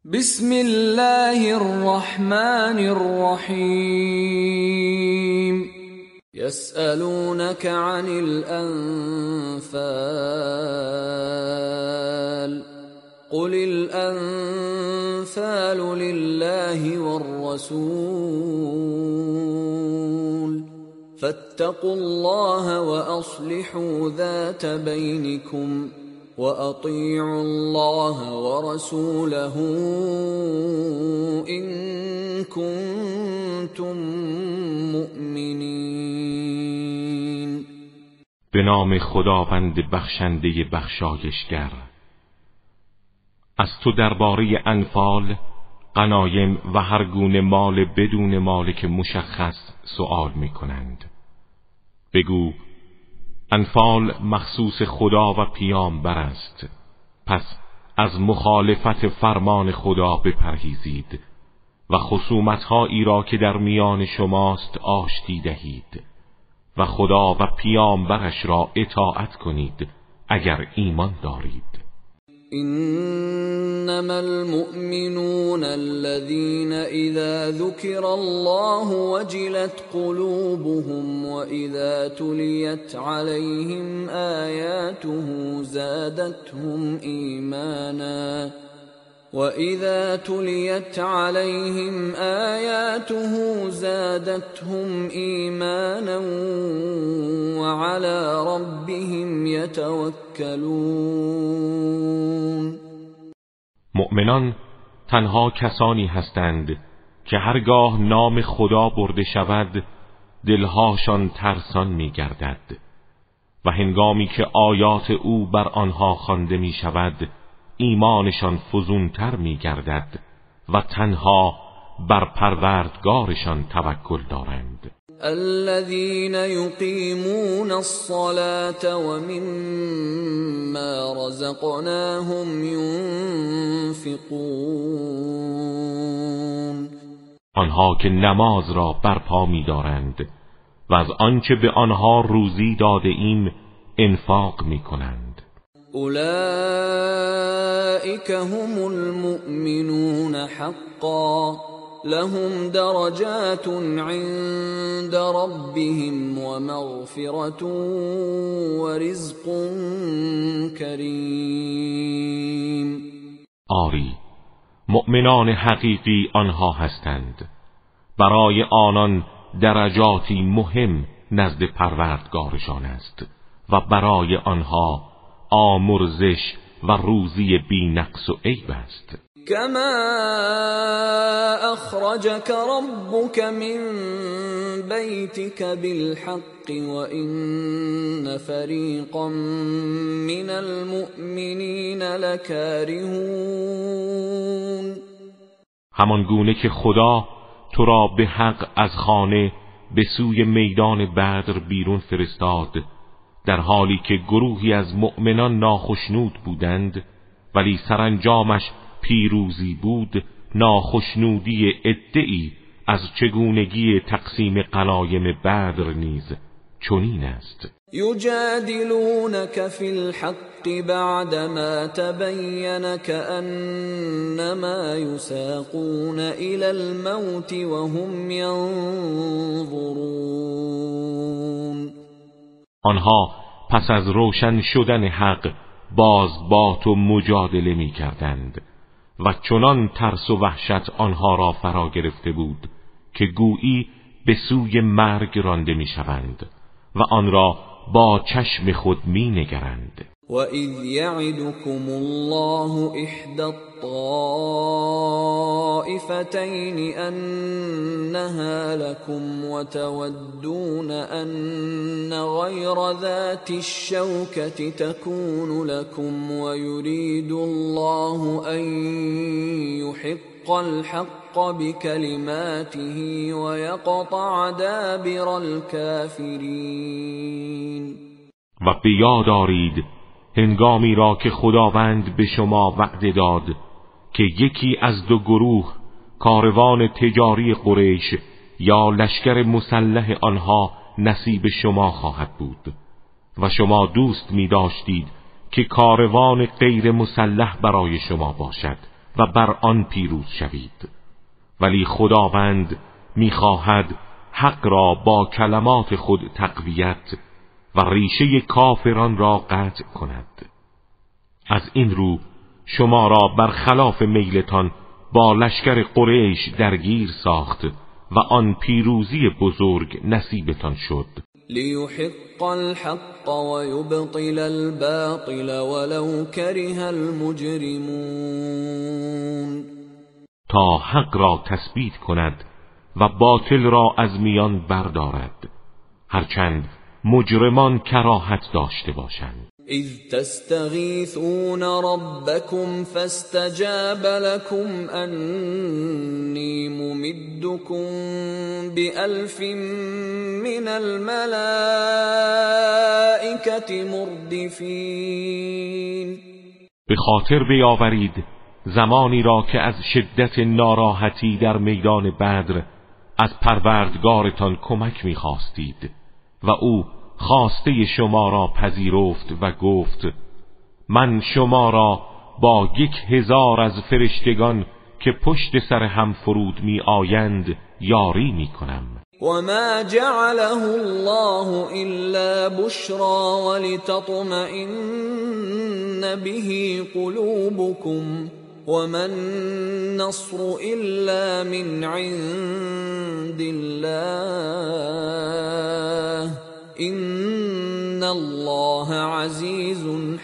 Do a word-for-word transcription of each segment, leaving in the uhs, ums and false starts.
بسم الله الرحمن الرحیم يسألونك عن الأنفال قل الأنفال لله والرسول فاتقوا الله وأصلحوا ذات بينكم وأطيعوا الله ورسوله إن كنتم مؤمنین. به نام خداوند بخشنده بخشایشگر. از تو درباره انفال، غنایم و هر گونه مال بدون مالک مشخص سؤال می کنند. بگو انفال مخصوص خدا و پیامبر است، پس از مخالفت فرمان خدا بپرهیزید و خصومت‌هایی را که در میان شماست آشتی دهید و خدا و پیامبرش را اطاعت کنید اگر ایمان دارید. انما المؤمنون الذين اذا ذكر الله وجلت قلوبهم واذا تليت عليهم آياته زادتهم ايمانا وَإِذَا تُلِيَتْ عَلَيْهِمْ آيَاتُهُ زَادَتْهُمْ إِيمَانًا وَعَلَى رَبِّهِمْ يَتَوَكَّلُونَ. مؤمنان تنها کسانی هستند که هرگاه نام خدا برده شود دلهاشان ترسان می گردد و هنگامی که آیات او بر آنها خوانده می شود ایمانشان فزونتر می گردد و تنها بر پروردگارشان توکل دارند. الذين يقيمون الصلاة ومما رزقناهم ينفقون. آنها که نماز را برپا می دارند و از آنچه به آنها روزی داده ایم انفاق می کنند. اولئك هم المؤمنون حقا لهم درجات عند ربهم ومغفرة ورزق کریم. آری، مؤمنان حقیقی آنها هستند، برای آنان درجاتی مهم نزد پروردگارشان است و برای آنها آمرزش و روزی بی نقص و عیب است. کما اخرجک ربک من بیتک بالحق وان فریقا من المؤمنین لکارهون. همان گونه که خدا تو را به حق از خانه به سوی میدان بدر بیرون فرستاد در حالی که گروهی از مؤمنان ناخشنود بودند، ولی سرانجامش پیروزی بود، ناخشنودی عده‌ای از چگونگی تقسیم غنایم بدر نیز چنین است. یجادلونک فی الحق بعدما تبین کأنما یساقون الی الموت وهم ینظرون. آنها پس از روشن شدن حق باز با تو مجادله می کردند و چنان ترس و وحشت آنها را فرا گرفته بود که گویی به سوی مرگ رانده می شوند و آن را با چشم خود می نگرند. وَإِذْ يَعِدُكُمُ اللَّهُ إِحْدَى الطَّائِفَتَيْنِ أَنَّهَا لَكُمْ وَتَوَدُّونَ أَنَّ غَيْرَ ذَاتِ الشَّوْكَةِ تَكُونُ لَكُمْ وَيُرِيدُ اللَّهُ أَن يُحِقَّ الْحَقَّ بِكَلِمَاتِهِ وَيَقْطَعَ دَابِرَ الْكَافِرِينَ. و به یاد دارید هنگامی را که خداوند به شما وعده داد که یکی از دو گروه کاروان تجاری قریش یا لشکر مسلح آنها نصیب شما خواهد بود و شما دوست می داشتید که کاروان غیر مسلح برای شما باشد و بر آن پیروز شوید. ولی خداوند می‌خواهد حق را با کلمات خود تقویت و ریشه کافران را قطع کند. از این رو شما را برخلاف میلتان با لشکر قریش درگیر ساخت و آن پیروزی بزرگ نصیبتان شد. لیحق الحق و یبطل الباطل ولو کره المجرمون، تا حق را تثبیت کند و باطل را از میان بردارد، هرچند مجرمان کراهت داشته باشند. اذ تستغیثون ربکم فاستجاب لكم انی ممدکم بألف من الملائکة مردفین. به خاطر بیاورید زمانی را که از شدت ناراحتی در میدان بدر از پروردگارتان کمک می‌خواستید و او خواسته شما را پذیرفت و گفت من شما را با یک هزار از فرشتگان که پشت سر هم فرود می آیند یاری می کنم. وما جعله الله إلا بشرى ولتطمئن به قلوبكم وما النصر إلا من عند الله إن الله عزیز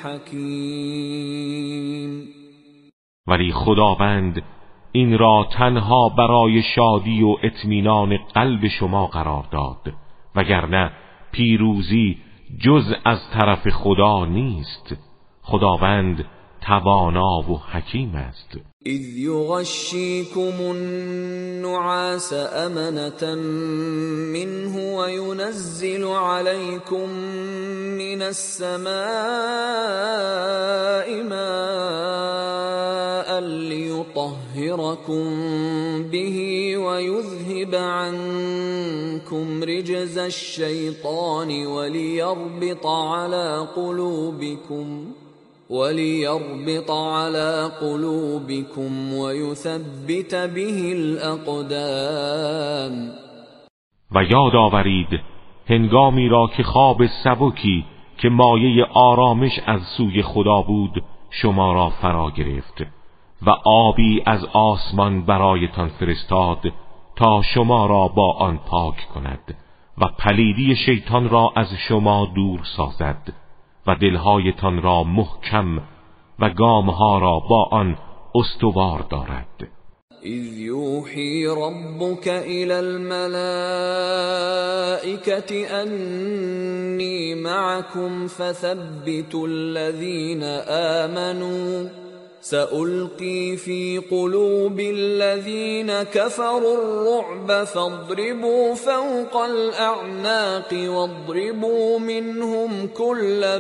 حکیم. ولی خداوند این را تنها برای شادی و اطمینان قلب شما قرار داد، وگرنه پیروزی جز از طرف خدا نیست. خداوند توانا و حکیم است. اذ یغشیکم النعاس امنة منه وینزل علیکم من السماء ماء لیطهرکم به ویذهب عنکم رجز الشیطان وليربط على قلوبکم وَلِيَرْبِطَ عَلَى قُلُوبِكُمْ وَيُثَبِّتَ بِهِ الْأَقْدَامَ. و یاد آورید هنگامی را که خواب سبکی که مایه آرامش از سوی خدا بود شما را فرا گرفت و آبی از آسمان برایتان فرستاد تا شما را با آن پاک کند و پلیدی شیطان را از شما دور سازد و دلهایتان را محکم و گامها را با آن استوار دارد. اذ یوحی ربک الی الملائکة انی معکم فثبتوا الذین آمنوا سألقي في قلوب الذين كفروا الرعب فاضربوا فوق الأعناق واضربوا منهم كل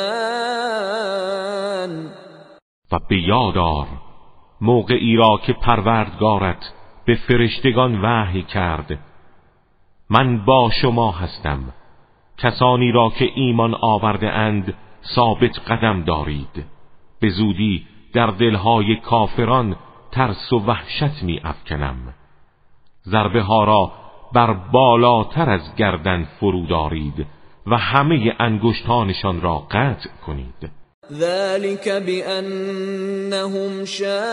بنان. و به یاد آر موقعی را که پروردگارت به فرشتگان وحی کرد من با شما هستم، کسانی را که ایمان آورده اند ثابت قدم دارید، به زودی در دلهای کافران ترس و وحشت می افکنم. ضربه ها را بر بالاتر از گردن فرو دارید و همه انگشتانشان را قطع کنید. ذلك بأنهم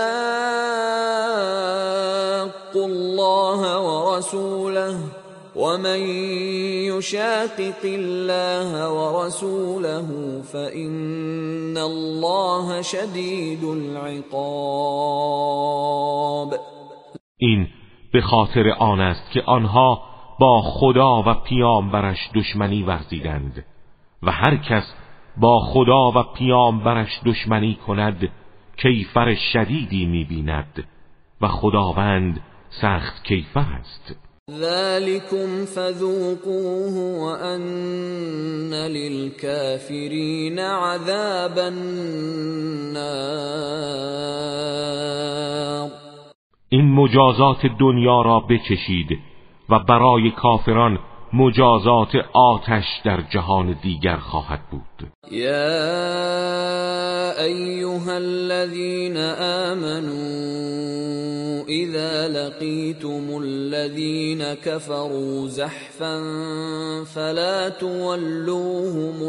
شاقوا الله ورسوله ومن يشاقق الله ورسوله فإن الله شدید العقاب. این به خاطر آن است که آنها با خدا و پیامبرش دشمنی ورزیدند و هر کس با خدا و پیامبرش دشمنی کند کیفر شدیدی می‌بیند و خداوند سخت کیفر است. ذلكم فذوقوه وأن للكافرين عذاب النار. این مجازات دنیا را بچشید و برای کافران مجازات آتش در جهان دیگر خواهد بود. یا ایها الذین آمنوا اذا لقیتم الذین كفروا زحفا فلا تولوهم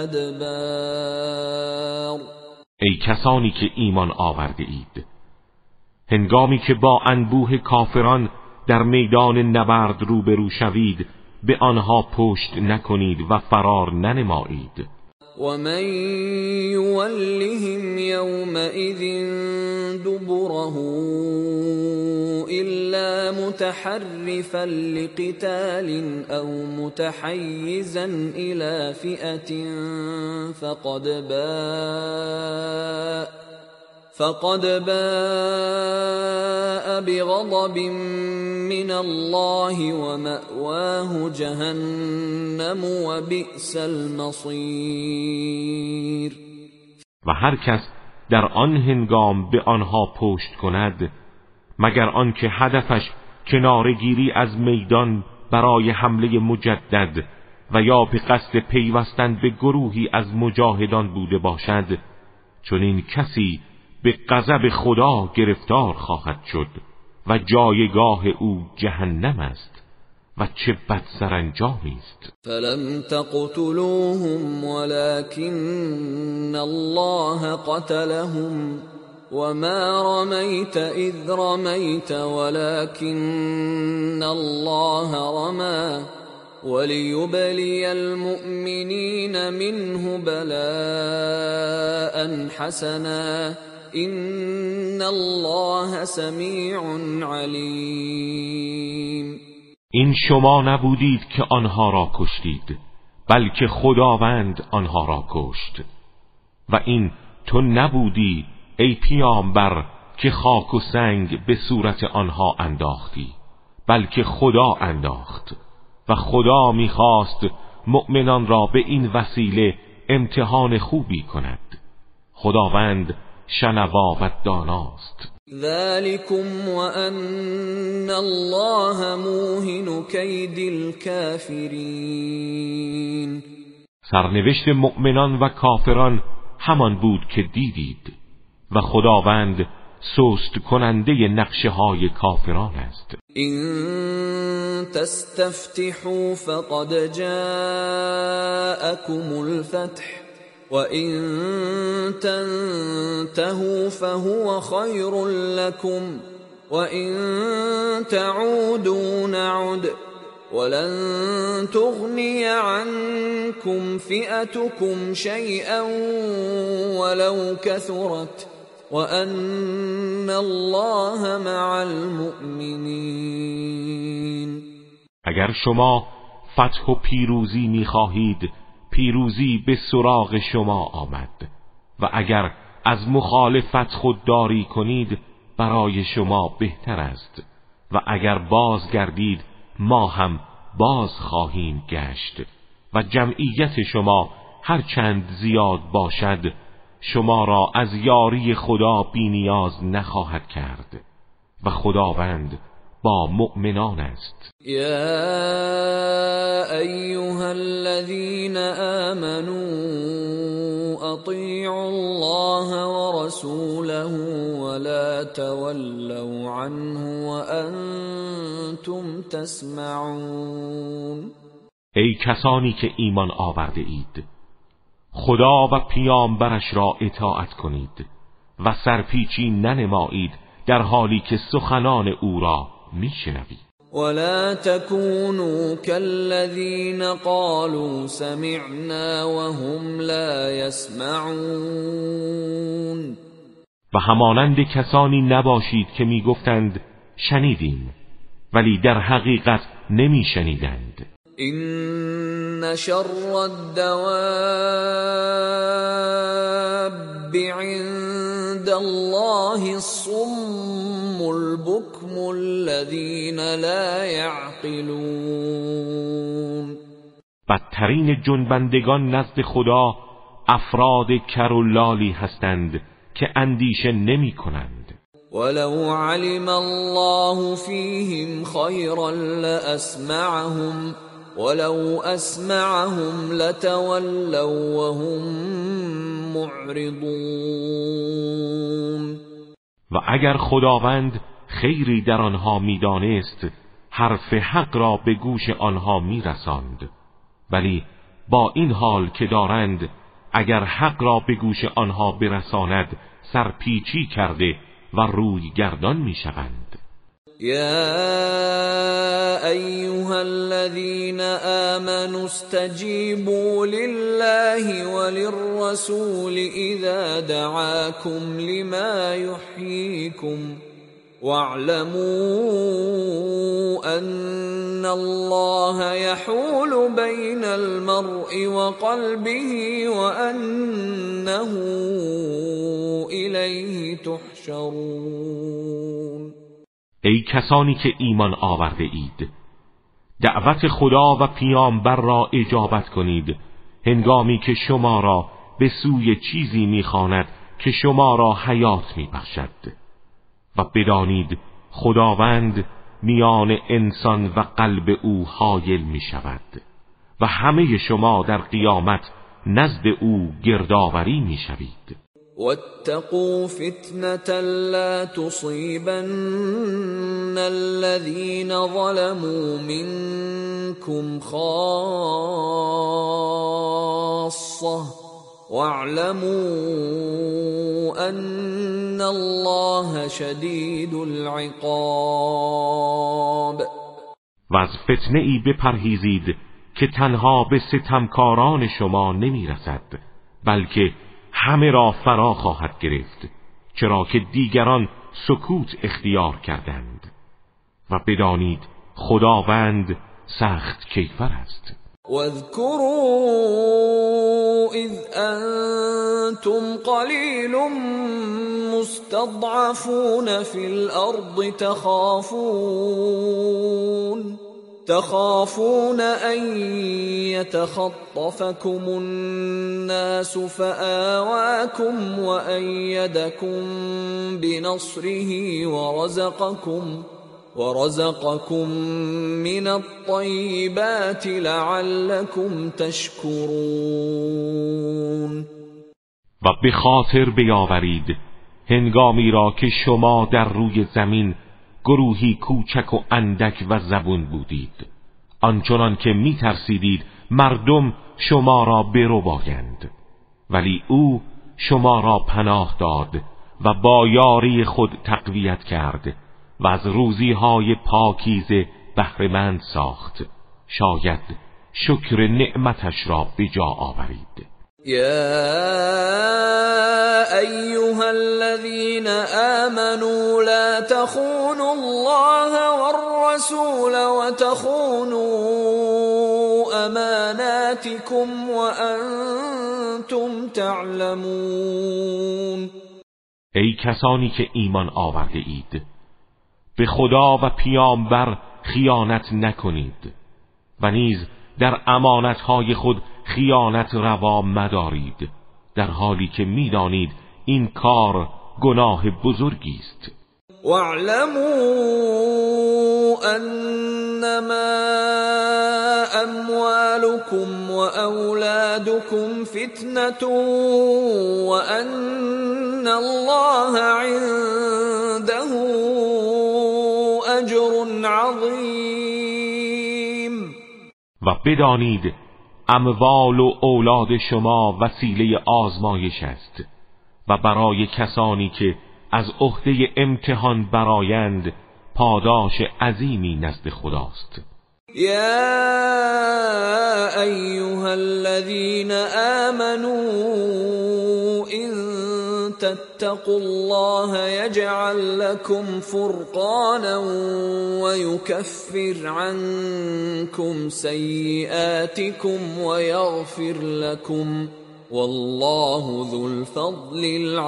الادبار. ای کسانی که ایمان آورده اید، هنگامی که با انبوه کافران در میدان نبرد روبرو شوید، به آنها پشت نکنید و فرار ننمایید. و من یولهم یومئذ دبره الا متحرفا لقتال او متحیزا الى فئة فقد باء فقد باء بغضب من الله ومأواه جهنم وبئس المصیر. و هر کس در آن هنگام به آنها پشت کند مگر آنکه هدفش کنارگیری از میدان برای حمله مجدد و یا به قصد پیوستن به گروهی از مجاهدان بوده باشد، چون این کسی به غضب خدا گرفتار خواهد شد و جایگاه او جهنم است و چه بد سرانجامی است. فلم تقتلوهم ولكن الله قتلهم وما رميت اذ رميت ولكن الله رمى وليبلي المؤمنين منه بلاء حسنا ان الله سمیع علیم. این شما نبودید که آنها را کشتید، بلکه خداوند آنها را کشت. و این تو نبودی ای پیامبر که خاک و سنگ به صورت آنها انداختی، بلکه خدا انداخت و خدا میخواست مؤمنان را به این وسیله امتحان خوبی کند. خداوند شنوا و داناست. ذلكم وأن الله موهن كید الكافرین. سرنوشت مؤمنان و کافران همان بود که دیدید و خداوند سست کننده نقشه های کافران است. این تستفتحوا فقد جاءكم الفتح وَإِن تَنْتَهُوا فَهُوَ خَيْرٌ لَكُمْ وَإِن تَعُودُوا نَعُدْ وَلَن تُغْنِيَ عَنكُمْ فِئَتُكُمْ شَيْئًا وَلَوْ كَثُرَتْ وَأَنَّ اللَّهَ مَعَ الْمُؤْمِنِينَ. اگر شما فتح و پیروزی می‌خواهید، پیروزی به سراغ شما آمد و اگر از مخالفت خودداری کنید برای شما بهتر است و اگر باز گردید ما هم باز خواهیم گشت و جمعیت شما هر چند زیاد باشد شما را از یاری خدا بی نیاز نخواهد کرد و خداوند با مؤمنان است. یا ایها الذین آمنوا اطیعوا الله ورسوله ولا تولوا عنه وانتم تسمعون. ای کسانی که ایمان آورده اید، خدا و پیامبرش را اطاعت کنید و سرپیچی ننمایید در حالی که سخنان او را میشنوید. ولا تكونوا كالذين قالوا سمعنا وهم لا يسمعون. و همانند کسانی نباشید که میگفتند شنیدیم ولی در حقیقت نمیشنیدند. ان شر الدواب عند الله الصم البكم الذين لا يعقلون. بدترین جنبندگان نزد خدا افراد کر و لالی هستند که اندیشه نمی کنند. ولو علم الله فيهم خيرا لأسمعهم ولو اسمعهم لتولوا وهم معرضون. و اگر خداوند خیری در آنها میدانست حرف حق را به گوش آنها میرساند، ولی با این حال که دارند اگر حق را به گوش آنها برساند سرپیچی کرده و روی گردان میشوند. یا ایها الذین آمنوا استجیبوا لله وللرسول اذا دعاكم لما يحييكم واعلموا ان الله يحول بين المرء وقلبه وانه الیه تحشرون. ای کسانی که ایمان آورده اید، دعوت خدا و پیامبر را اجابت کنید هنگامی که شما را به سوی چیزی می‌خواند که شما را حیات می‌بخشد و بدانید خداوند میان انسان و قلب او حایل می‌شود و همه شما در قیامت نزد او گردآوری می‌شوید. واتقوا فتنة لا تصيبن الذين ظلموا منكم خاصة واعلموا ان الله شدید العقاب. و از فتنه ای بپرهیزید که تنها به ستمکاران شما نمیرسد، بلکه همه را فرا خواهد گرفت، چرا که دیگران سکوت اختیار کردند. و بدانید خداوند سخت کیفر است. واذكروا اذ انتم قلیل مستضعفون فی الارض تخافون تخافون ان يتخطفكم الناس فآواكم وأيدكم بنصره ورزقكم ورزقكم من الطيبات لعلكم تشكرون. و به خاطر بیاورید هنگامی را که شما در روی زمین گروهی کوچک و اندک و زبون بودید، آنچنان که می ترسیدید مردم شما را بربایند، ولی او شما را پناه داد و با یاری خود تقویت کرد و از روزیهای پاکیزه بهره‌مند ساخت. شاید شکر نعمتش را به جا آورید. يا أيها الذين آمنوا لا تخونوا الله والرسول وتخونوا أماناتكم وأنتم تعلمون. ای کسانی که ایمان آورده اید، به خدا و پیامبر خیانت نکنید و نیز در امانتهای خود خیانت روا مدارید، در حالی که میدانید این کار گناه بزرگی است. واعلموا انما اموالكم واولادكم فتنة وان الله عنده اجر عظیم. و بدانید اموال و اولاد شما وسیله آزمایش است و برای کسانی که از عهده امتحان برآیند پاداش عظیمی نزد خداست. یا ایها الذین آمنوا ان تتقوا الله یجعل لكم فرقانا ويكفر عنكم سیئاتكم ويغفر لكم والله ذو الفضل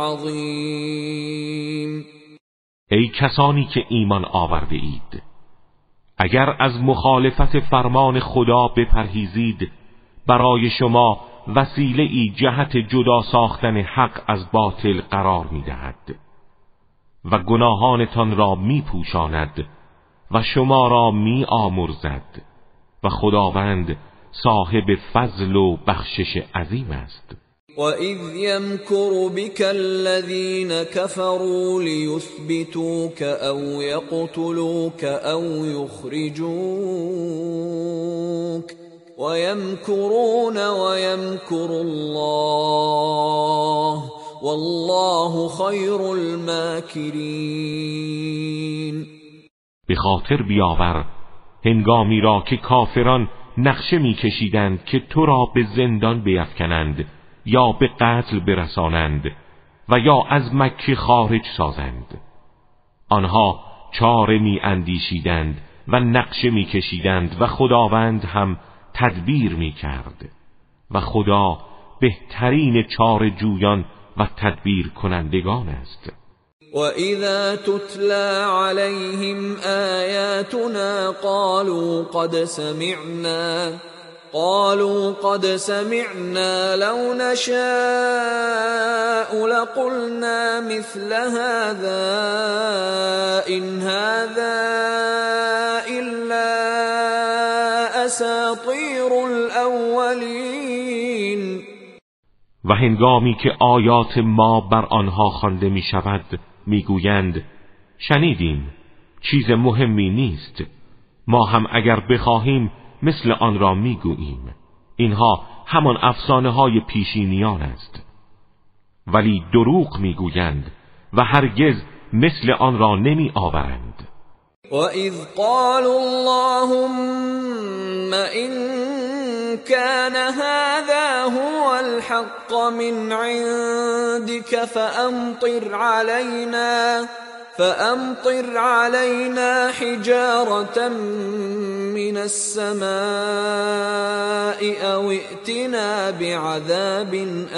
العظیم. ای کسانی که ایمان آورده اید، اگر از مخالفت فرمان خدا بپرهیزید برای شما وسیله ای جهت جدا ساختن حق از باطل قرار می دهد و گناهانتان را می پوشاند و شما را می آمرزد و خداوند صاحب فضل و بخشش عظیم است. وَإِذْ يَمْكُرُ بِكَ الَّذِينَ كَفَرُوا لِيُثْبِتُوكَ أَوْ يَقْتُلُوكَ أَوْ يُخْرِجُوكَ وَيَمْكُرُونَ وَيَمْكُرُ اللَّهُ وَاللَّهُ خَيْرُ الْمَاكِرِينَ. به خاطر بیاور هنگامی را که کافران نقشه می‌کشیدند که تو را به زندان بیفکنند یا به قتل برسانند و یا از مکه خارج سازند. آنها چاره می اندیشیدند و نقشه می کشیدند و خداوند هم تدبیر می کرد و خدا بهترین چاره جویان و تدبیر کنندگان است. وَإِذَا تُتْلَى عَلَيْهِمْ آيَاتُنَا قَالُوا قَدْ سَمِعْنَا قالوا قد سمعنا لو نشاء لقلنا مثل هذا إن هذا إلا أساطير الأولين. و هنگامی که آیات ما بر آنها خوانده می شود می گویند شنیدیم چیز مهمی نیست، ما هم اگر بخواهیم مثل آن را میگوییم، اینها همان افسانه های پیشینیان است. ولی دروغ میگویند و هرگز مثل آن را نمی آورند. وَإِذْ قَالُوا اللَّهُمَّ إِن كَانَ هَذَا هُوَ الْحَقَّ مِنْ عِنْدِكَ فَأَمْطِرْ عَلَيْنَا فأمطر علينا حجارة من السماء أو ائتنا بعذاب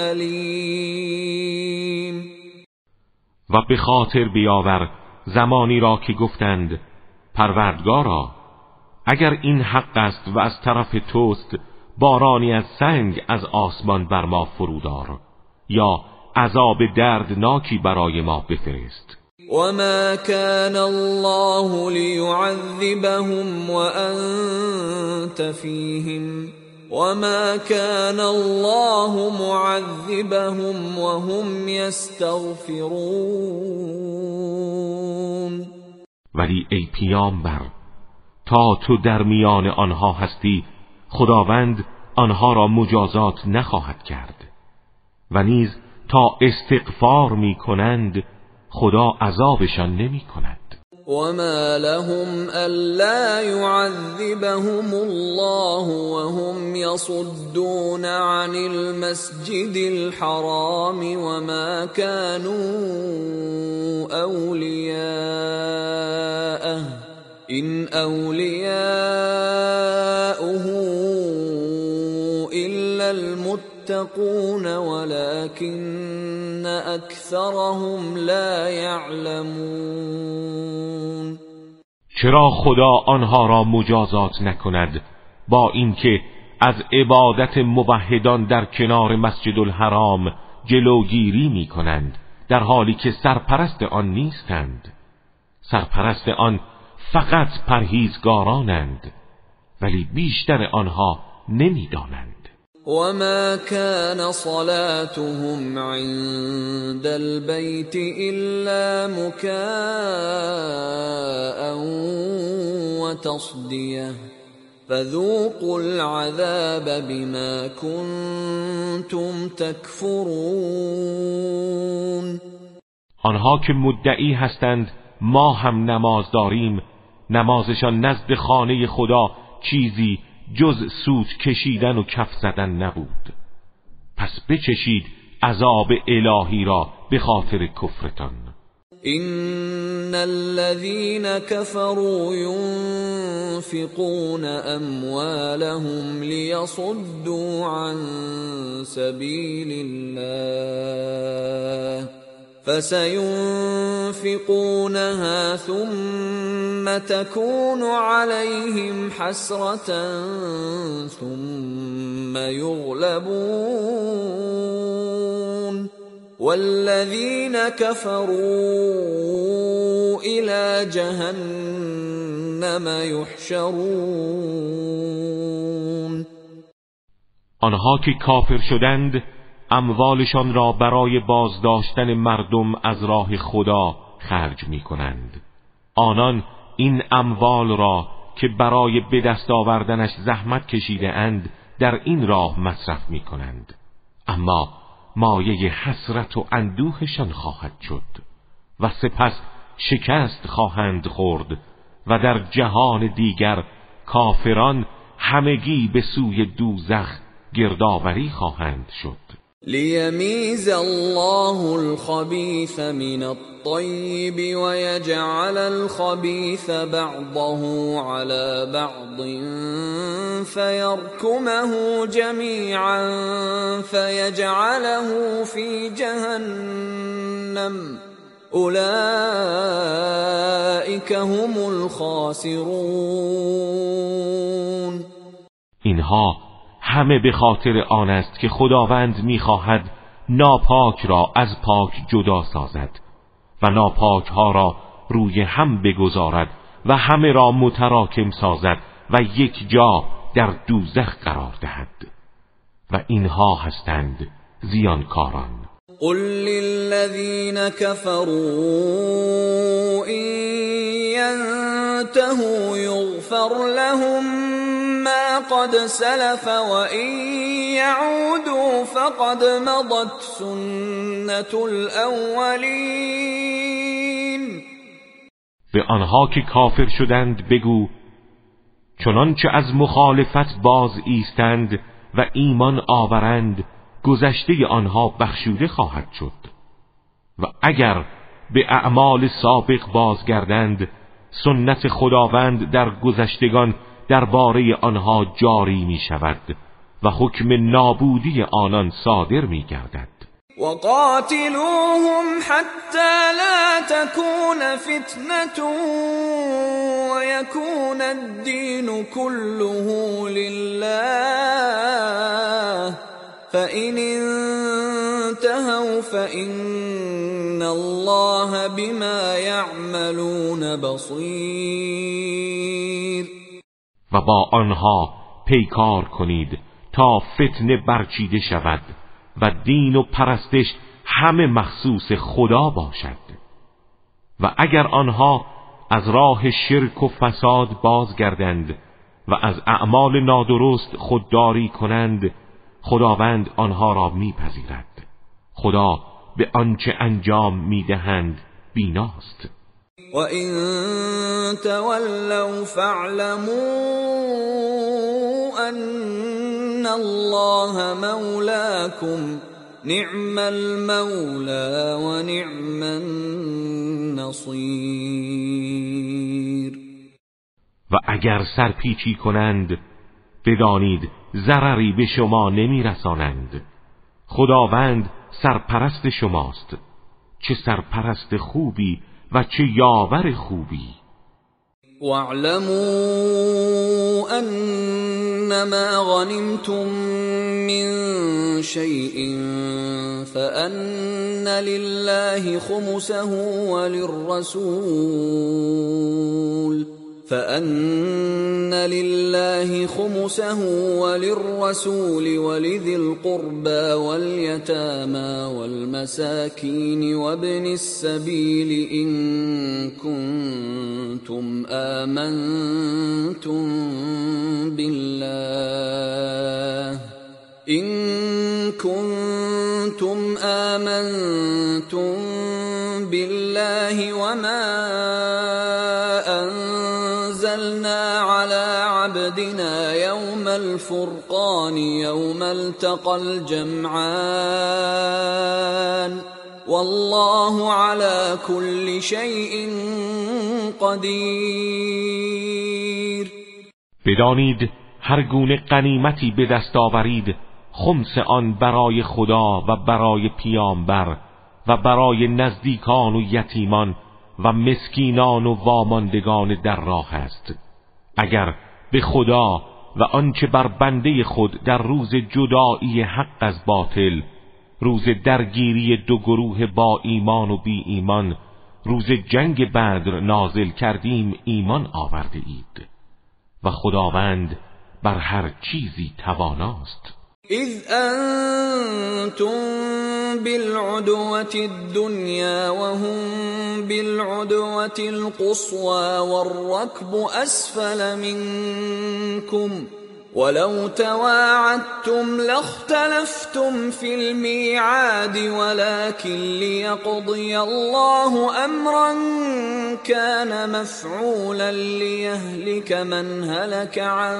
أليم. و به خاطر بیاور زمانی را که گفتند پروردگارا اگر این حق است و از طرف توست بارانی از سنگ از آسمان بر ما فرودار یا عذاب دردناکی برای ما بفرست. وَمَا كَانَ اللَّهُ لِيُعَذِّبَهُمْ وَأَنْتَ فِيهِمْ وَمَا كَانَ اللَّهُ مُعَذِّبَهُمْ وَهُمْ يَسْتَغْفِرُونَ. ولی ای پیامبر تا تو در میان آنها هستی خداوند آنها را مجازات نخواهد کرد و نیز تا استغفار می کنند خدا عذابشان نمی کند. وَمَا لَهُمْ أَلَّا يُعَذِّبَهُمُ اللَّهُ وَهُمْ يَصُدُّونَ عَنِ الْمَسْجِدِ الْحَرَامِ وَمَا كَانُوا أَوْلِيَاءَهُ إِنْ أَوْلِيَاؤُهُ إِلَّا الْمُتَّقُونَ وَلَكِنَّ أَكْثَرَهُمْ لَا يَعْلَمُونَ. چرا خدا آنها را مجازات نکند با اینکه از عبادت موحدان در کنار مسجد الحرام جلوگیری می کنند در حالی که سرپرست آن نیستند؟ سرپرست آن فقط پرهیزگارانند ولی بیشتر آنها نمی‌دانند. وَمَا كَانَ صَلَاتُهُمْ عِندَ الْبَيْتِ إِلَّا مُكَاءً وَتَصْدِيَةً فَذُوقُوا الْعَذَابَ بِمَا كُنتُمْ تَكْفُرُونَ. آنها که مدعی هستند ما هم نماز داریم، نمازشان نزد خانه خدا چیزی جز سوت کشیدن و کف زدن نبود. پس بچشید عذاب الهی را به خاطر کفرتان. إن الذين كفروا ينفقون أموالهم ليصدوا عن سبيل الله فسينفقونها ثم تكون عليهم حسرة ثم يغلبون والذين كفروا إلى جهنم یحشرون. آنها که کافر شدند اموالشان را برای بازداشتن مردم از راه خدا خرج می کنند. آنان این اموال را که برای به دست آوردنش زحمت کشیده اند در این راه مصرف می کنند، اما مایه حسرت و اندوهشان خواهد شد و سپس شکست خواهند خورد و در جهان دیگر کافران همگی به سوی دوزخ گردآوری خواهند شد. لیمیز الله الخبیث من الطیب و یجعل الخبیث بعضه على بعض فیرکمه جمیعا فیجعله فی جهنم اولئک هم الخاسرون. اینها همه به خاطر آن است که خداوند می‌خواهد ناپاک را از پاک جدا سازد و ناپاک ها را روی هم بگذارد و همه را متراکم سازد و یک جا در دوزخ قرار دهد و اینها هستند زیانکاران. قل للذین كفروا إن ينتهوا يغفر لهم ما قد سلف وإن يعودوا فقد مضت سنة الأولين. به آنها که کافر شدند بگو چنانچه از مخالفت باز ایستند و ایمان آورند گذشته آنها بخشوده خواهد شد و اگر به اعمال سابق بازگردند سنت خداوند در گذشتگان درباره آنها جاری می شود و حکم نابودی آنان صادر می گردد. وقاتلوهم حتى لا تكون فتنة ويكون الدين كله لله فإن انتهوا فإن الله بما يعملون بصير. و با آنها پیکار کنید تا فتنه برچیده شود و دین و پرستش همه مخصوص خدا باشد و اگر آنها از راه شرک و فساد بازگردند و از اعمال نادرست خودداری کنند خداوند آنها را میپذیرد. خدا به آنچه انجام میدهند بیناست. و این تولوا فاعلموا ان الله مولاكم نعم المولى و نعم النصیر. و اگر سرپیچی کنند بدانید ضرری به شما نمی رسانند. خداوند سرپرست شماست، چه سرپرست خوبی و چه یاور خوبی. واعلموا انما غنمتم من شيء فأن لله خمسه وللرسول فأن لله خمسه وللرسول ولذي القربى واليتامى والمساكين وابن السبيل إن كنتم آمنتم بالله إن كنتم آمنتم بالله وما أنزلنا على عبدنا يوم الفرقان يوم التقى الجمعان والله على كل شيء قدير. بدانید هر گونه غنیمتی به دست آورید خمس آن برای خدا و برای پیامبر و برای نزدیکان و یتیمان و مسکینان و واماندگان در راه است. اگر به خدا و آنچه بر بنده خود در روز جدایی حق از باطل، روز درگیری دو گروه با ایمان و بی ایمان، روز جنگ بدر نازل کردیم ایمان آورده اید و خداوند بر هر چیزی تواناست. اذ انتم بالعدوة الدنيا وهم بالعدوة القصوى والركب اسفل منكم ولو تواعدتم لاختلفتم في الميعاد ولكن ليقضي الله امرا كان مفعولا ليهلك من هلك عن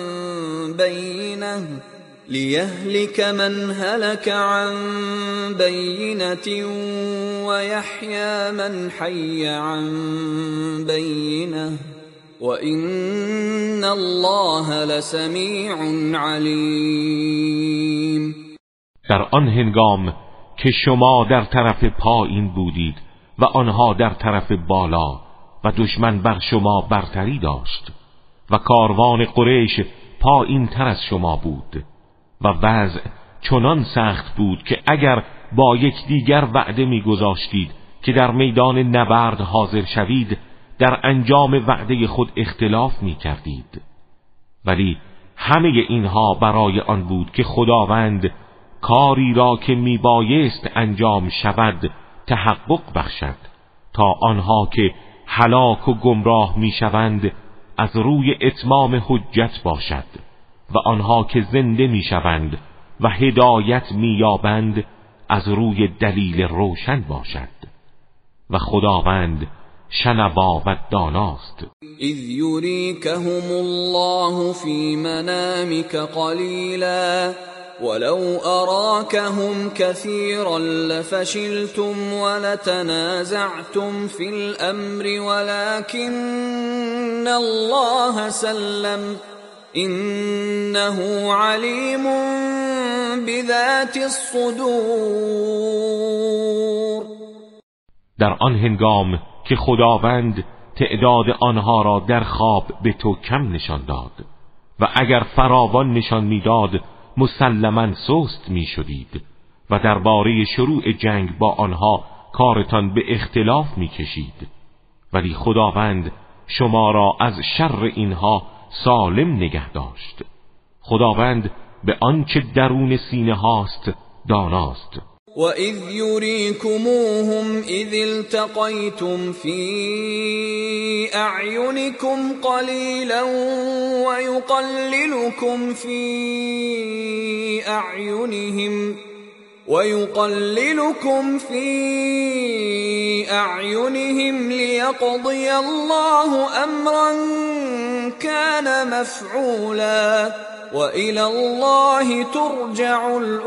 بينه ليهلك من هلك عن بينة ويحيى من حي عن بينه وَإِنَّ اللَّهَ لَسَمِيعٌ عَلِيمٌ. در آن هنگام که شما در طرف پایین بودید و آنها در طرف بالا و دشمن بر شما برتری داشت و کاروان قریش پایین تر از شما بود و وضع چنان سخت بود که اگر با یکدیگر وعده می‌گذاشتید که در میدان نبرد حاضر شوید در انجام وعده خود اختلاف می کردید، ولی همه اینها برای آن بود که خداوند کاری را که می بایست انجام شود تحقق بخشد تا آنها که هلاک و گمراه می شوند از روی اتمام حجت باشد و آنها که زنده می شوند و هدایت می یابند از روی دلیل روشن باشد و خداوند شنوا و داناست. اذ یریکهم الله فی منامک قلیلا ولو اراکهم کثیرا لفشلتم ولتنازعتم فی الامر ولكن الله سلم انه علیم بذات الصدور. در آن هنگام که خداوند تعداد آنها را در خواب به تو کم نشان داد و اگر فراوان نشان میداد مسلماً سست می شدید و درباره شروع جنگ با آنها کارتان به اختلاف می کشید، ولی خداوند شما را از شر اینها سالم نگه داشت. خداوند به آنچه درون سینه هاست داناست. وَإِذْ يُرِيكُمُوهُمْ إِذِ الْتَقَيْتُمْ فِي أَعْيُنِكُمْ قَلِيلًا وَيُقَلِّلُكُمْ فِي أَعْيُنِهِمْ وَيُقَلِّلُكُمْ فِي أَعْيُنِهِمْ لِيَقْضِيَ اللَّهُ أَمْرًا كَانَ مَفْعُولًا وَإِلَى اللَّهِ تُرْجَعُ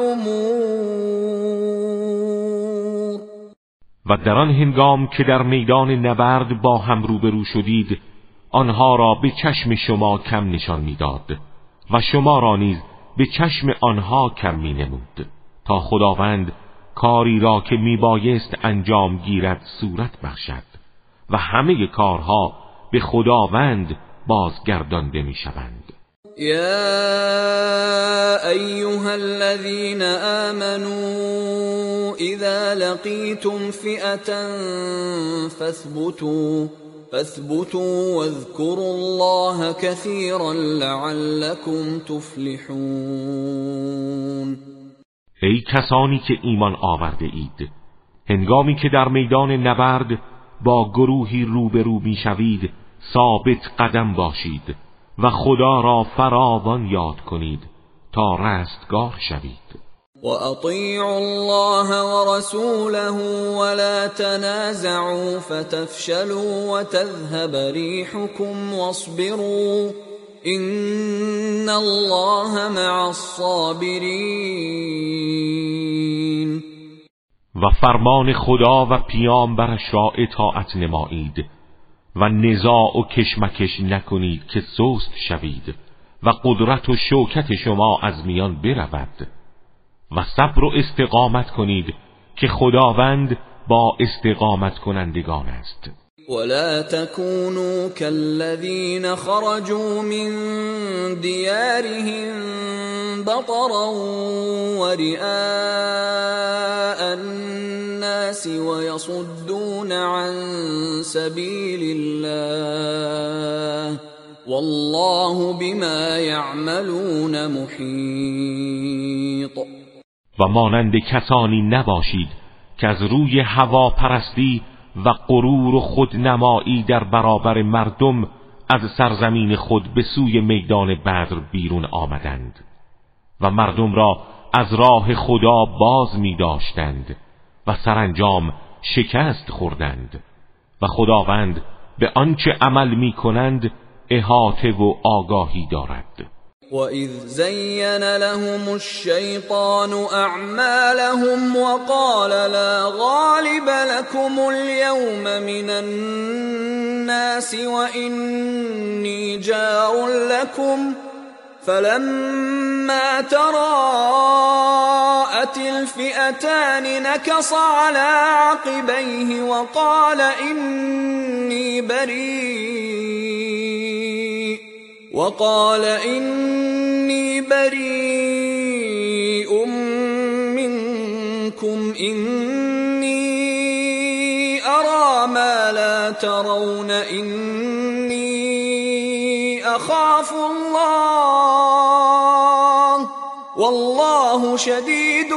الْأُمُورُ. و در آن هنگام که در میدان نبرد با هم روبرو شدید آنها را به چشم شما کم نشان میداد و شما را نیز به چشم آنها کم می نمود تا خداوند کاری را که می بایست انجام گیرد صورت بخشد و همه کارها به خداوند بازگردانده می شوند. يا أيها الذين آمنوا إذا لقيتم فئة فاثبتوا فاثبتوا واذكروا الله كثيرا لعلكم تفلحون. ای کسانی که ایمان آورده اید، هنگامی که در میدان نبرد با گروهی روبرو میشوید ثابت قدم باشید و خدا را فراوان یاد کنید تا رستگار شوید. وَأَطِيعُوا اللَّهَ وَرَسُولَهُ وَلَا تَنَازَعُوا فَتَفْشَلُوا وَتَذْهَبَ رِيحُكُمْ وَاصْبِرُوا إِنَّ اللَّهَ مَعَ الصَّابِرِينَ. و فرمان خدا و پیامبرش را اطاعت نمایید و نزاع و کشمکش نکنید که سست شوید و قدرت و شوکت شما از میان برود و صبر و استقامت کنید که خداوند با استقامت کنندگان است. ولا تكونوا كالذين خرجوا من ديارهم بطرا ورئاء الناس ويصدون عن سبيل الله والله بما یعملون محیط. و مانند کسانی نباشید که از روی هواپرستی و غرور و خودنمایی در برابر مردم از سرزمین خود به سوی میدان بدر بیرون آمدند و مردم را از راه خدا باز می داشتند و سرانجام شکست خوردند و خداوند به آنچه عمل می کنند احاطه و آگاهی دارد. وَإِذْ زَيَّنَ لَهُمُ الشَّيْطَانُ أَعْمَالَهُمْ وَقَالَ لَا غَالِبَ لَكُمُ الْيَوْمَ مِنَ النَّاسِ وَإِنِّي جَارٌ لَكُمْ فَلَمَّا تَرَاءَتِ الْفِئَتَانِ نَكَصَ عَلَى عَقِبَيْهِ وَقَالَ إِنِّي بَرِيءٌ وقال إني بريء منكم إني أرى ما لا ترون إني أخاف الله والله شدید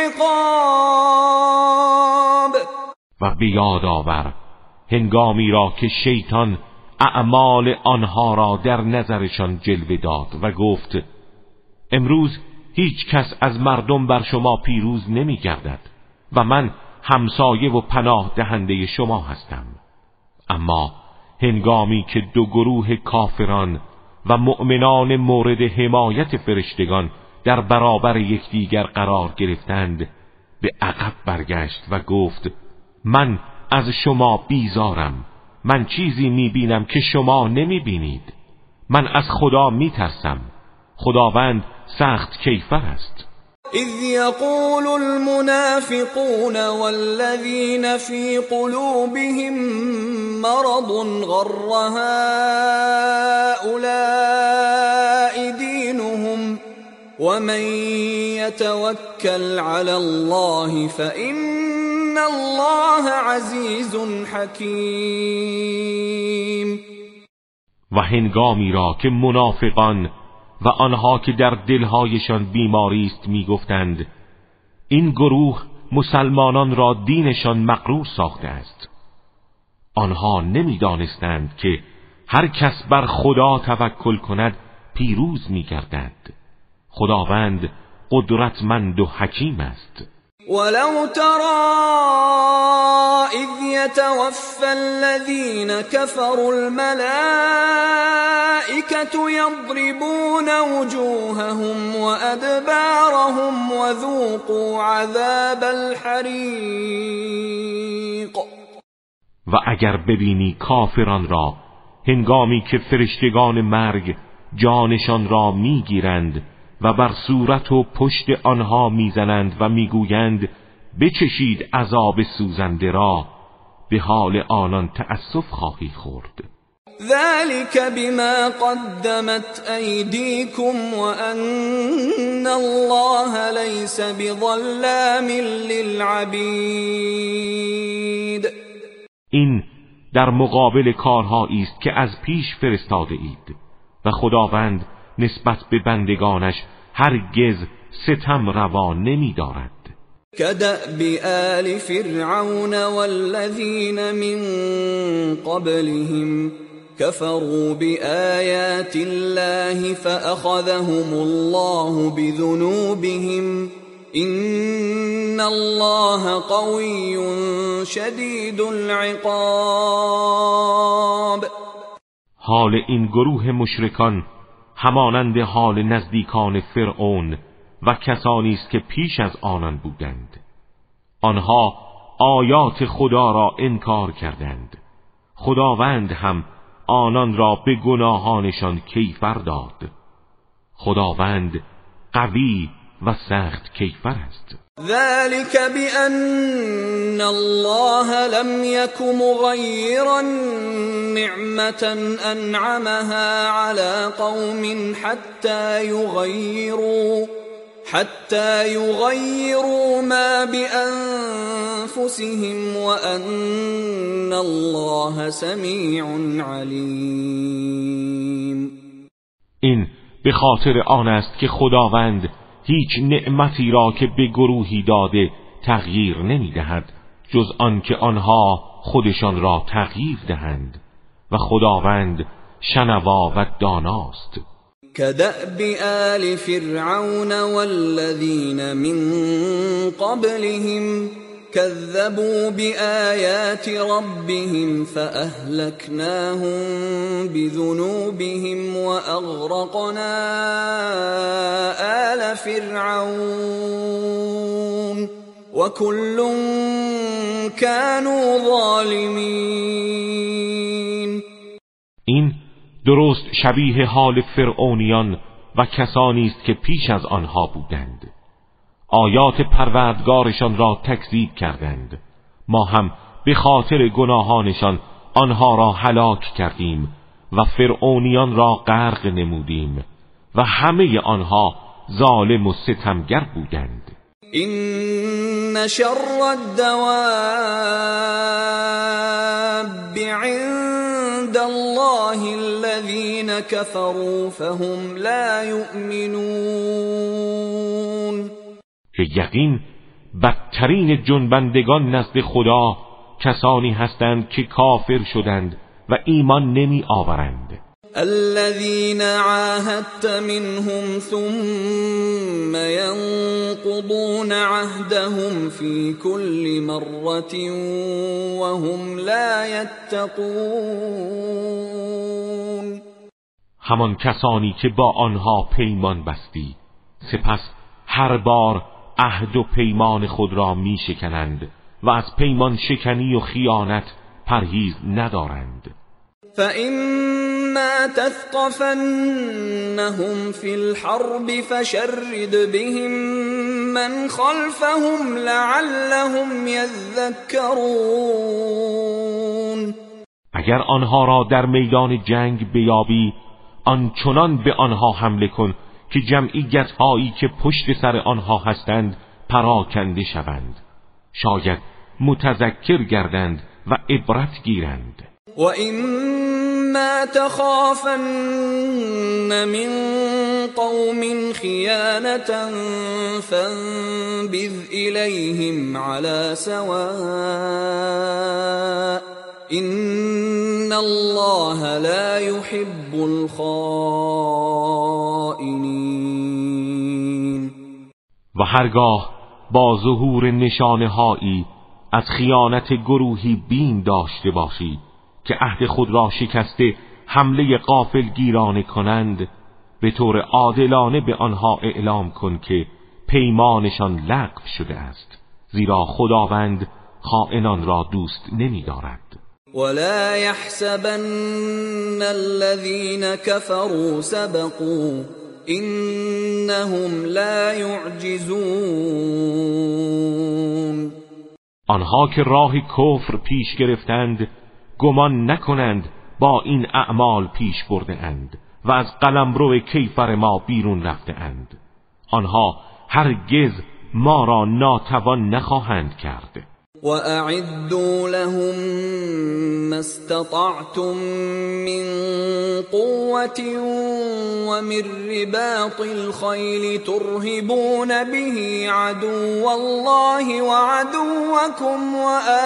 العقاب. و بیاد آور هنگامی را که شیطان اعمال آنها را در نظرشان جلوه داد و گفت امروز هیچ کس از مردم بر شما پیروز نمی گردد و من همسایه و پناه دهنده شما هستم. اما هنگامی که دو گروه کافران و مؤمنان مورد حمایت فرشتگان در برابر یکدیگر قرار گرفتند به عقب برگشت و گفت من از شما بیزارم، من چیزی میبینم که شما نمیبینید، من از خدا میترسم، خداوند سخت کیفر است. اذ یقول المنافقون والذین فی قلوبهم مرض غر هؤلاء دینهم ومن یتوکل علی الله فإن الله عزیز حکیم. و هنگامی را که منافقان و آنها که در دلهایشان بیماری است میگفتند این گروه مسلمانان را دینشان مغرور ساخته است، آنها نمیدانستند که هر کس بر خدا توکل کند پیروز میگردد. خداوند قدرتمند و حکیم است. ولو ترى إذ يتوفى الذين كفروا الملائكة يضربون وجوههم وأدبارهم وذوقوا عذاب الحريق. و اگر ببینی کافران را هنگامی که فرشتگان مرگ جانشان را میگیرند و بر صورت و پشت آنها میزنند و میگویند بچشید عذاب سوزنده را، به حال آنان تأسف خواهی خورد. ذلك بما قدمت ایدیکم وان الله لیس بظلام للعبید. این در مقابل کارهایی است که از پیش فرستاده اید و خداوند نسبت به بندگانش هرگز ستم روا نمی دارد. كدأب آل فرعون والذین من قبلهم كفروا بآيات الله فأخذهم الله بذنوبهم إن الله قوي شدید العقاب. حال این گروه مشرکان همانند حال نزدیکان فرعون و کسانی است که پیش از آنان بودند. آنها آیات خدا را انکار کردند، خداوند هم آنان را به گناهانشان کیفر داد. خداوند قوی و سخت کیفر است. ذلك بأن الله لم يك مغيرا نعمة أنعمها على قوم حتى يغيروا حتى يغيروا ما بأنفسهم وأن الله سميع عليم. این به خاطر آن است که خداوند هیچ نعمتی را که به گروهی داده تغییر نمی دهد جز آن که آنها خودشان را تغییر دهند و خداوند شنوا و داناست. كدأب آل فرعون والذين من قبلهم كذبوا بآيات ربهم فأهلكناهم بذنوبهم وأغرقنا آل فرعون وكل كانوا ظالمين. این درست شبیه حال فرعونیان و کسانی است که پیش از آنها بودند. آیات پروردگارشان را تکذیب کردند. ما هم به خاطر گناهانشان آنها را هلاک کردیم و فرعونیان را غرق نمودیم و همه آنها ظالم و ستمگر بودند. این شر الدواب عند الله الذين كفروا فهم لا يؤمنون. که یقین بدترین جنبندگان نزد خدا کسانی هستند که کافر شدند و ایمان نمی آورند. الذين عاهدت منهم ثم ينقضون عهدهم في كل مرة وهم لا يتقون. همان کسانی که با آنها پیمان بستی سپس هر بار عهد و پیمان خود را می شکنند و از پیمان شکنی و خیانت پرهیز ندارند. فإما تثقفنهم في الحرب فشرد بهم من خلفهم لعلهم يذكرون. اگر آنها را در میدان جنگ بیابی آنچنان به آنها حمله کن که جمعیت هایی که پشت سر آنها هستند پراکنده شوند، شاید متذکر گردند و عبرت گیرند. و اما تخافن من قوم خیانة فانبذ الیهم على سواء ان الله لا يحب الخائنین. و هرگاه با ظهور نشانه هایی از خیانت گروهی بین داشته باشی که عهد خود را شکسته حمله غافلگیرانه کنند، به طور عادلانه به آنها اعلام کن که پیمانشان لغو شده است، زیرا خداوند خائنان را دوست نمی دارد. ولا يحسبن الذين كفروا سبقوا انهم لا يعجزون. آنها که راه کفر پیش گرفتند گمان نکنند با این اعمال پیش برده اند و از قلمرو کیفر ما بیرون رفته اند. آنها هرگز ما را ناتوان نخواهند کرد. وَأَعِدُّوا لَهُم مَّا اسْتَطَعْتُم مِّن قُوَّةٍ وَمِن رِّبَاطِ الْخَيْلِ تُرْهِبُونَ بِهِ عَدُوَّ اللَّهِ وَعَدُوَّكُمْ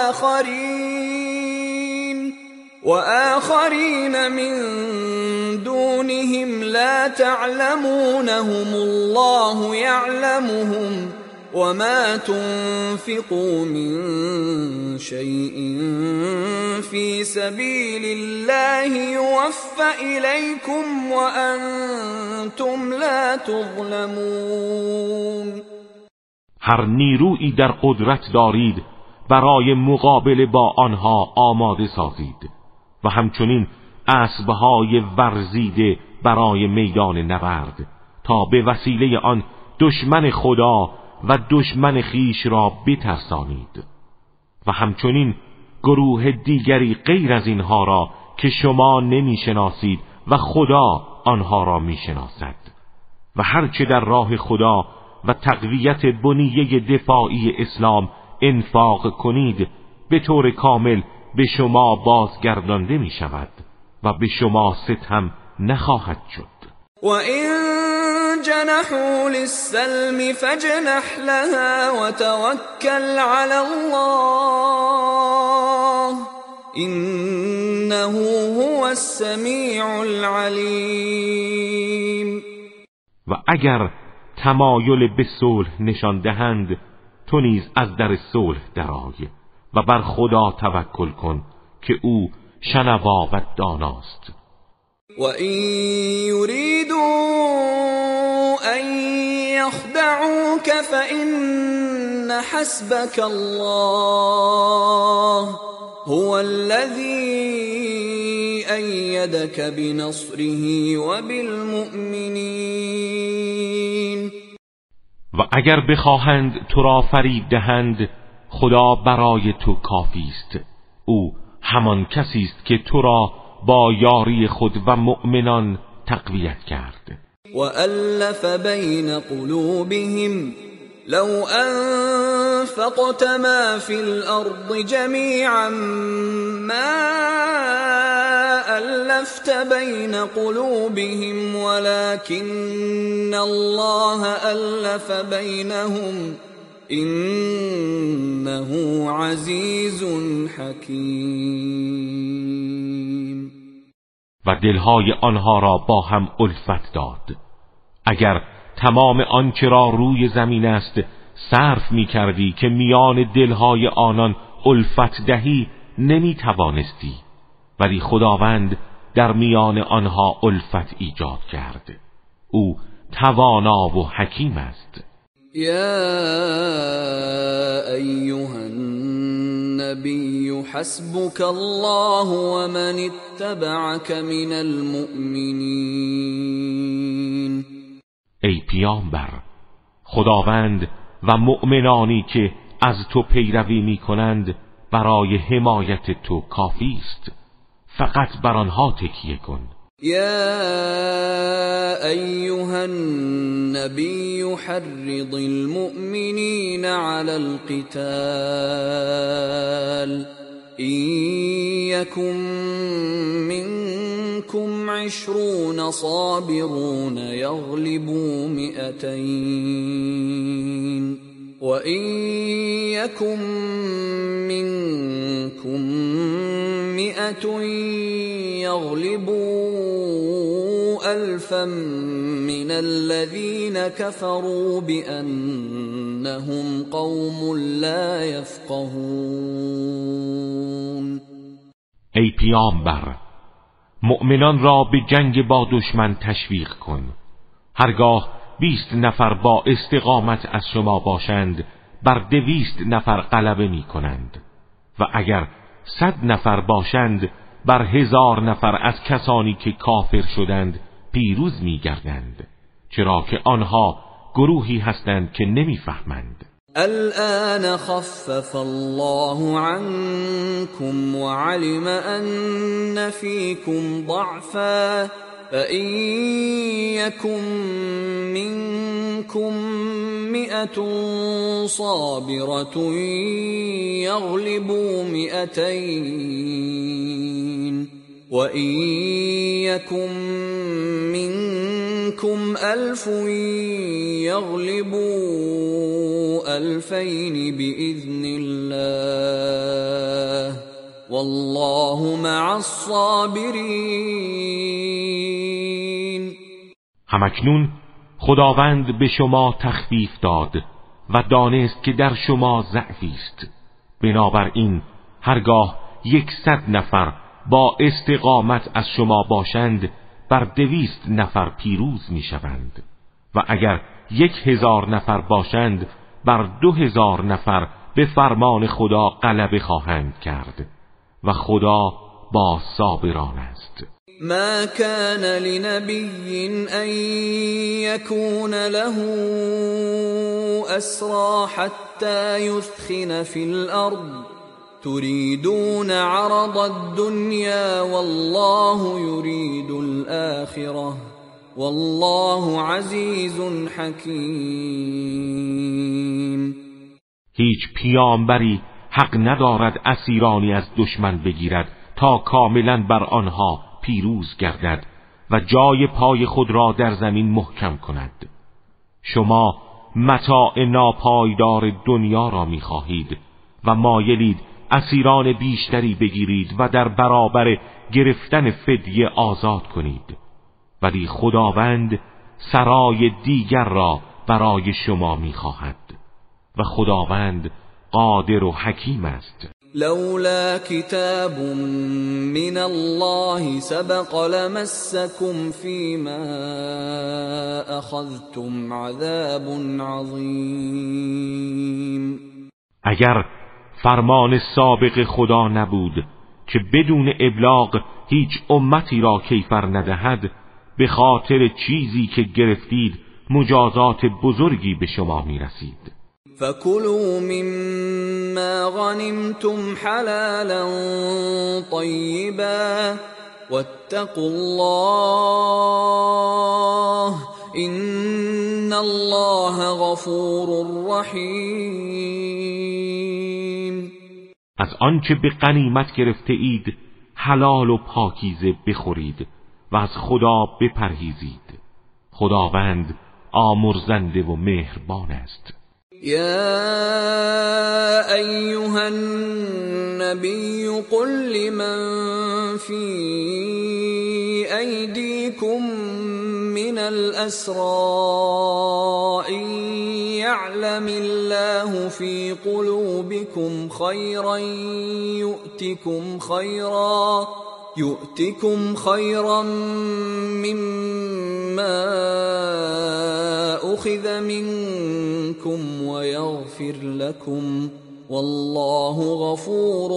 وَآخَرِينَ وَآخَرِينَ مِن دُونِهِمْ لَا تَعْلَمُونَهُمُ اللَّهُ يَعْلَمُهُمْ وما تنفقوا من شيء في سبيل الله يوفى إليكم وأنتم لا تظلمون. هر نیرویی در قدرت دارید برای مقابله با آنها آماده سازید و همچنین اسبهای ورزیده برای میدان نبرد تا به وسیله آن دشمن خدا و دشمن خیش را بترسانید و همچنین گروه دیگری غیر از اینها را که شما نمیشناسید و خدا آنها را میشناسد و هرچه در راه خدا و تقویت بنیه دفاعی اسلام انفاق کنید به طور کامل به شما بازگردانده می شود و به شما ستم نخواهد شد. و این جنحوا للسلم فجنح لها و توکل علی الله انه هو السمیع العلیم. و اگر تمایل به صلح نشان دهند تو نیز از در صلح درآی و بر خدا توکل کن که او شنوا و داناست. و این یریدوا ان یخدعوک فإن حسبک الله هو الذی ایدک بنصره و بالمؤمنین. و اگر بخواهند تو را فریب دهند خدا برای تو کافی است، او همان کسی است که تو را با یاری خود و مؤمنان تقویت کرد. و الف بین قلوبهم لو انفقت ما فی الارض جمیعا ما الفت بین قلوبهم ولكن الله الف بینهم انه عزیز حکیم. و دلهای آنها را با هم الفت داد. اگر تمام آنچه را روی زمین است صرف می کردی که میان دلهای آنان الفت دهی نمی توانستی، ولی خداوند در میان آنها الفت ایجاد کرد. او توانا و حکیم است. یا ایها النبی حسبک الله و من اتبعک من المؤمنین. ای پیامبر، خداوند و مؤمنانی که از تو پیروی می کنند برای حمایت تو کافی است، فقط بر آنها تکیه کن. یا ایها النبی حرض المؤمنین علی القتال إن يكن منكم عشرون صابرون يغلبوا مئتين وإن يكن منكم مئة يغلبوا ألفا من الذين كفروا بأنهم قوم لا يفقهون. ای پیامبر، مؤمنان را به جنگ با دشمن تشویق کن. هرگاه بیست نفر با استقامت از شما باشند بر دویست نفر غلبه می کنند و اگر صد نفر باشند بر هزار نفر از کسانی که کافر شدند پیروز می گردند، چرا که آنها گروهی هستند که نمی فهمند. الآن خفف الله عنكم وعلم أن فيكم ضعفا فإن يكن منكم مئة صابرة يغلبوا مئتين وإن يكن منكم ألف يغلبوا ألفين بإذن الله والله مع الصابرين. همکنون خداوند به شما تخفیف داد و دانست که در شما ضعفی است، بنابراین هرگاه یکصد نفر با استقامت از شما باشند بر دویست نفر پیروز می شوند و اگر یک هزار نفر باشند بر دو هزار نفر به فرمان خدا غلبه خواهند کرد و خدا با صابران است. ما كان لنبي أن يكون له أسرى حتى يثخن في الأرض تريدون عرض الدنيا والله يريد الآخرة والله عزیز حکیم. هیچ پیامبری حق ندارد اسیرانی از دشمن بگیرد تا کاملا بر آنها پیروز گردد و جای پای خود را در زمین محکم کند. شما متاع ناپایدار دنیا را می‌خواهید و مایلید اسیران بیشتری بگیرید و در برابر گرفتن فدیه آزاد کنید، ولی خداوند سرای دیگر را برای شما می‌خواهد و خداوند قادر و حکیم است. لولا کتاب من الله سبق لمسكم فيما اخذتم عذاب عظیم. اگر فرمان سابق خدا نبود که بدون ابلاغ هیچ امتی را کیفر ندهد، به خاطر چیزی که گرفتید مجازات بزرگی به شما میرسید. فَكُلُوا مِمَّا غَنِمْتُمْ حَلَالًا طَيِّبًا وَاتَّقُوا اللَّهَ إِنَّ اللَّهَ غَفُورٌ رَحِيمٌ. از آنچه به غنیمت گرفته اید حلال و پاکیزه بخورید و از خدا بپرهیزید. خداوند آمرزنده و مهربان است. يا أيها النبي قل لمن في أيديكم من الأسرى إن يعلم الله في قلوبكم خيرا يؤتكم خيرا يؤتكم خيرا مما أخذ منكم ويغفر لكم والله غفور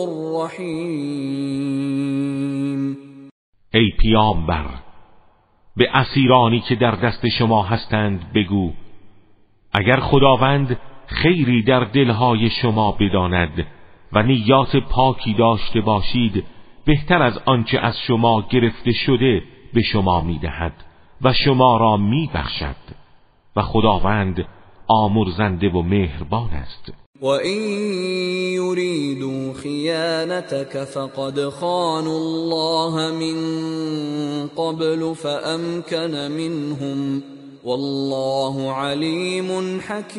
رحیم. ای پیامبر، به اسیرانی که در دست شما هستند بگو اگر خداوند خیری در دلهای شما بداند و نیات پاکی داشته باشید، بهتر از آنچه از شما گرفته شده به شما میدهد و شما را میبخشد و خداوند آمرزنده و مهربان است. و این یریدوا خیانتک فقد خانوا الله من قبل فامکن منهم والله علیم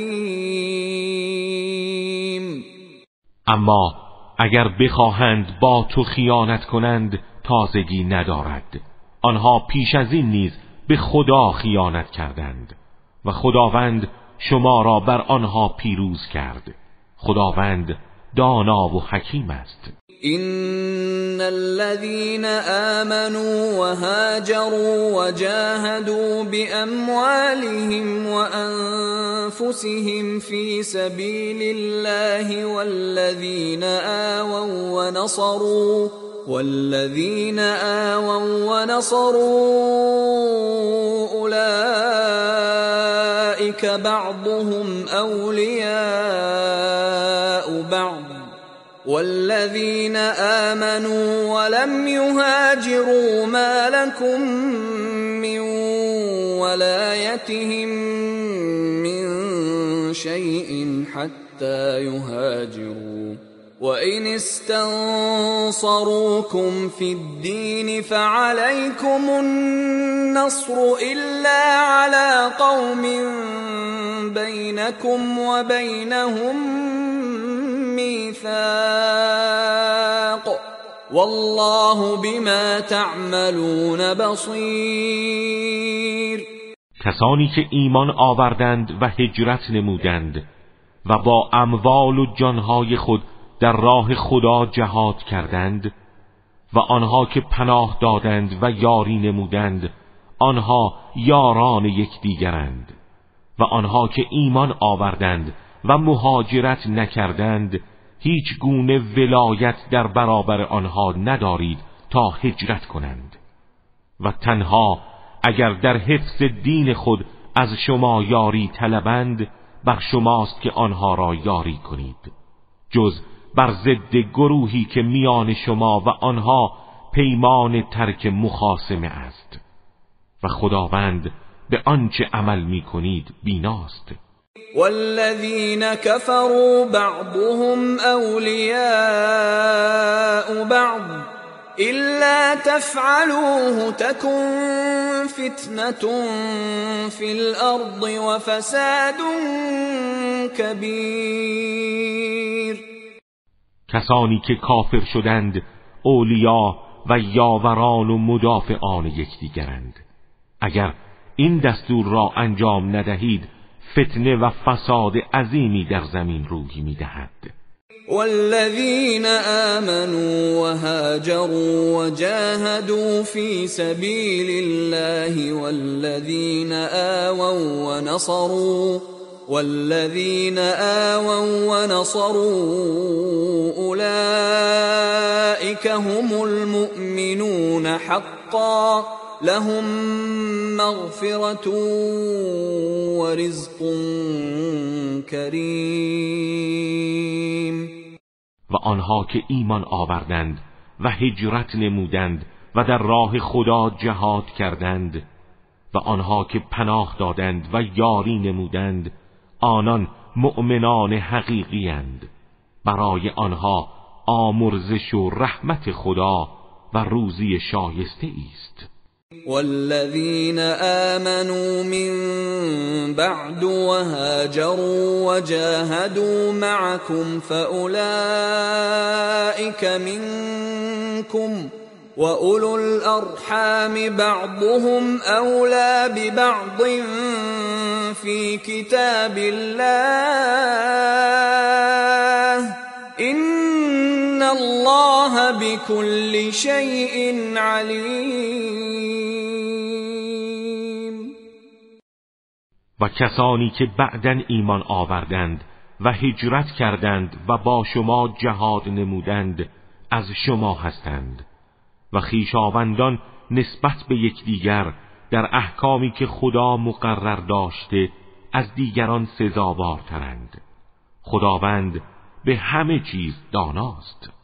حکیم. اما اگر بخواهند با تو خیانت کنند تازگی ندارد. آنها پیش از این نیز به خدا خیانت کردند و خداوند شما را بر آنها پیروز کرد. خداوند دانا و حکیم است. إن الذين آمنوا وهاجروا وجاهدوا بأموالهم وأنفسهم في سبيل الله والذين آووا ونصروا والذين آووا ونصروا أولئك بعضهم أولياء بعض والذين آمنوا ولم يهاجروا ما لكم من ولايتهم من شيء حتى يهاجروا وإن استنصروكم في الدين فعليكم النصر إلا على قوم بينكم وبينهم میثاق والله بما تعملون بصیر. کسانی که ایمان آوردند و هجرت نمودند و با اموال و جانهای خود در راه خدا جهاد کردند و آنها که پناه دادند و یاری نمودند آنها یاران یکدیگرند و آنها که ایمان آوردند و مهاجرت نکردند هیچ گونه ولایت در برابر آنها ندارید تا هجرت کنند و تنها اگر در حفظ دین خود از شما یاری طلبند بر شماست که آنها را یاری کنید، جز بر ضد گروهی که میان شما و آنها پیمان ترک مخاصمه است و خداوند به آنچه عمل میکنید بیناست. والذین كفروا بعضهم اولیاء بعض إلا تفعلوه تكن فتنة في الأرض وفساد كبير. کسانی که کافر شدند اولیا و یاوران و مدافعان یکدیگرند. اگر این دستور را انجام ندهید فتنه و فساد عظیمی در زمین روی میدهد. والذين آمنوا وهاجروا وجاهدوا في سبيل الله والذين آووا ونصروا والذين آووا ونصروا أولئك هم المؤمنون حقا لهم مغفرة ورزق کریم. و آنها که ایمان آوردند و هجرت نمودند و در راه خدا جهاد کردند و آنها که پناه دادند و یاری نمودند، آنان مؤمنان حقیقی اند. برای آنها آمرزش و رحمت خدا و روزی شایسته است. والذين آمنوا من بعد وهاجروا وجاهدوا معكم فأولئك منكم وأولو الأرحام بعضهم أولى ببعض في كتاب الله إن الله بكل شيء عليم. و کسانی که بعداً ایمان آوردند و هجرت کردند و با شما جهاد نمودند از شما هستند و خویشاوندان نسبت به یکدیگر در احکامی که خدا مقرر داشته از دیگران سزاوارترند. خداوند به همه چیز داناست.